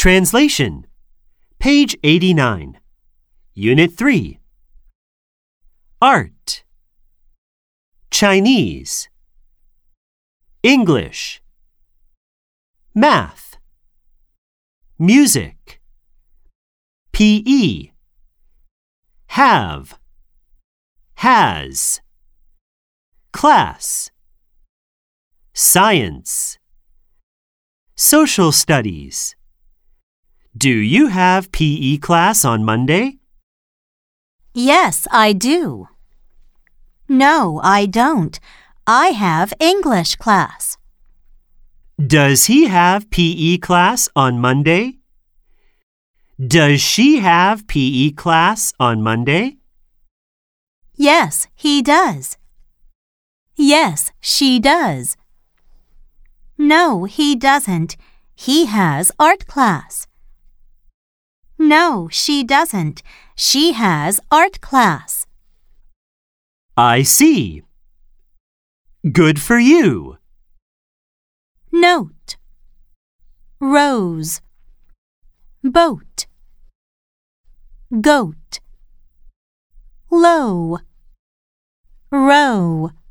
Translation. Page 89. Unit 3. Art. Chinese. English. Math. Music. PE. Have. Has. Class. Science. Social studies. Do you have PE class on Monday? Yes, I do. No, I don't. I have English class. Does he have PE class on Monday? Does she have PE class on Monday? Yes, he does. Yes, she does. No, he doesn't. He has art class. No, she doesn't. She has art class. I see. Good for you. Note. Rose. Boat. Goat. Low. Row.